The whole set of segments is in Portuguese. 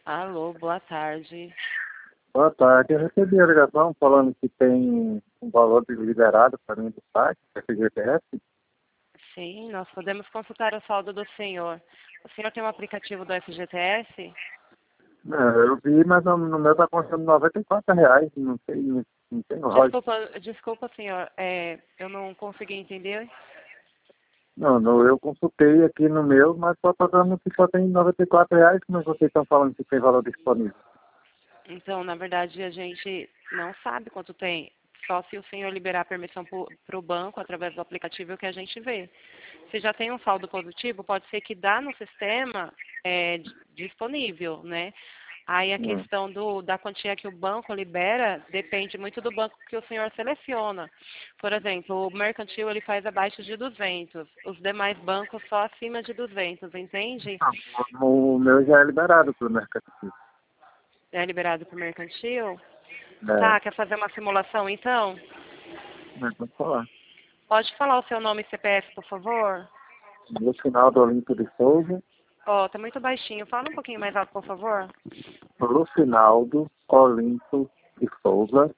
Alô, boa tarde. Boa tarde. Eu recebi a ligação falando que tem um valor liberado para mim do site, FGTS. Sim, nós podemos consultar o saldo do senhor. O senhor tem um aplicativo do FGTS? Eu vi, mas no meu está custando R$ 94. Não tem lógica. Desculpa, senhor. Eu não consegui entender. Não, eu consultei aqui no meu, mas só está dando que só tem R$ 94, mas vocês estão falando que tem valor disponível. Então, na verdade, a gente não sabe quanto tem. Só se o senhor liberar a permissão para o banco através do aplicativo que a gente vê. Se já tem um saldo positivo, pode ser que dá no sistema disponível, né? Aí a questão da quantia que o banco libera depende muito do banco que o senhor seleciona. Por exemplo, o mercantil ele faz abaixo de 200, os demais bancos só acima de 200, entende? O meu já é liberado pelo mercado. É liberado para o mercantil? É, Tá, quer fazer uma simulação então? pode falar. Pode falar o seu nome e CPF, por favor? No final do Olimpo de Souza, Ó, tá muito baixinho. Fala um pouquinho mais alto, por favor. Lucinaldo Olimpo de Souza,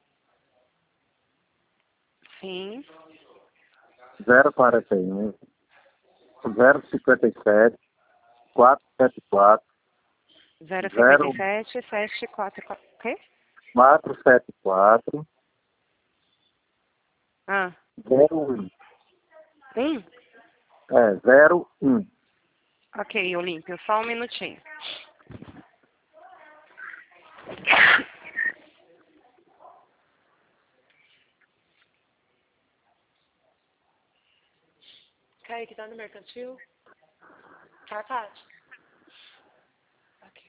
Sim. 041 057 474 057 744. O quê? 474 Ah, 01. 1? 01. Ok, Olímpio, só um minutinho. Kaique, tá no mercantil? Tá, Tati? Ok.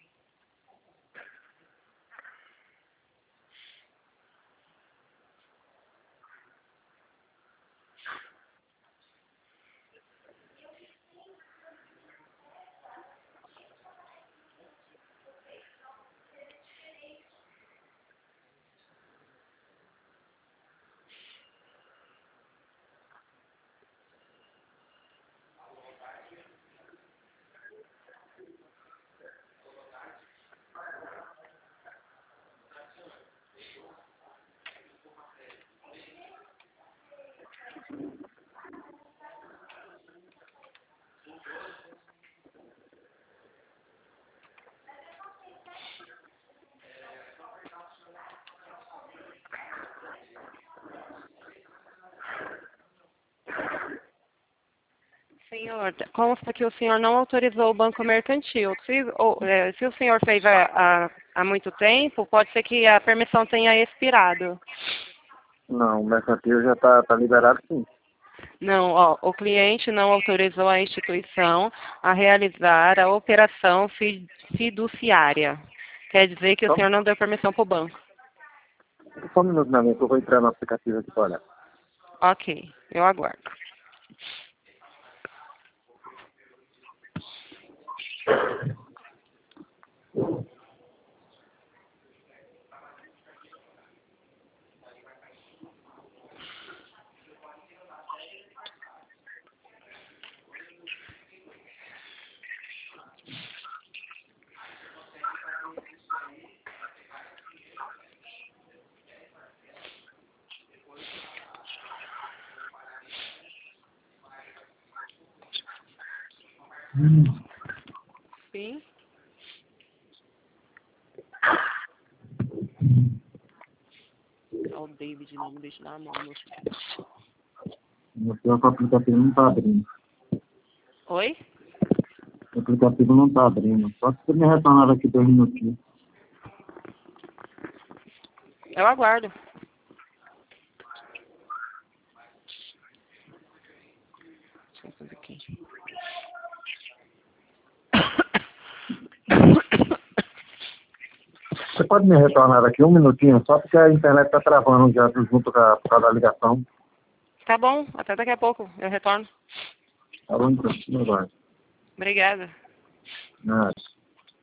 Senhor, consta que o senhor não autorizou o banco mercantil. Se o senhor fez há muito tempo, pode ser que a permissão tenha expirado. Não, o mercantil já tá liberado, sim. Não, ó, o cliente não autorizou a instituição a realizar a operação fiduciária. Quer dizer que o senhor não deu permissão para o banco. Só um minuto, meu amigo, que eu vou entrar no aplicativo aqui para olhar. Ok, eu aguardo. Sim. Ó, o David não me deixa na mão. O seu aplicativo não está abrindo. Oi? O aplicativo não está abrindo. Só se você me retornar aqui 2 minutinhos. Eu aguardo. Deixa eu fazer aqui. Você pode me retornar aqui 1 minutinho, só porque a internet está travando já junto com por causa da ligação. Tá bom, até daqui a pouco. Eu retorno. Tá bom, então. Não vai. Obrigada. Nada.